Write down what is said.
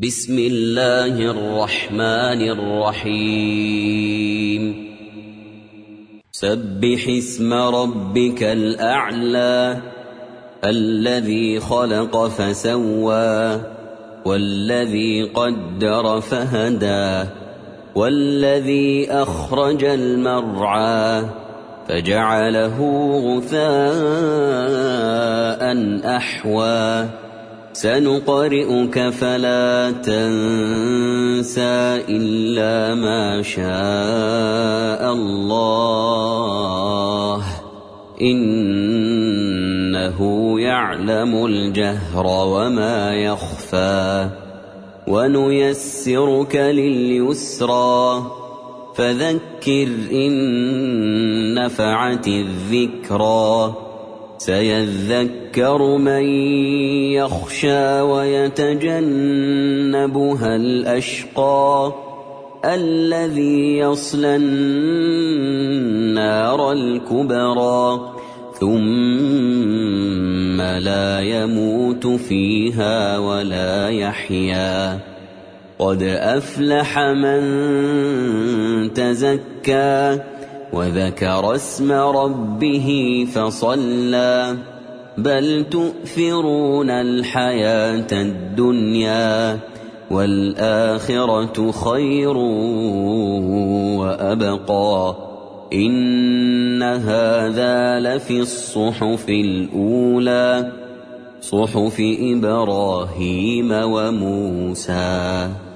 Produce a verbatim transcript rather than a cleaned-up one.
بسم الله الرحمن الرحيم سبح اسم ربك الأعلى الذي خلق فسوى والذي قدر فهدى والذي أخرج المرعى فجعله غثاء أحوى سنقرئك فلا تنسى إلا ما شاء الله إنه يعلم الجهر وما يخفى ونيسرك لليسرى فذكر إن نفعت الذكرى سيذكر من يخشى ويتجنبها الأشقى الذي يصلى النار الكبرى ثم لا يموت فيها ولا يحيا قد أفلح من تزكى وذكر اسم ربه فصلى بل تؤثرون الحياة الدنيا والآخرة خير وأبقى إن هذا لفي الصحف الأولى صحف إبراهيم وموسى.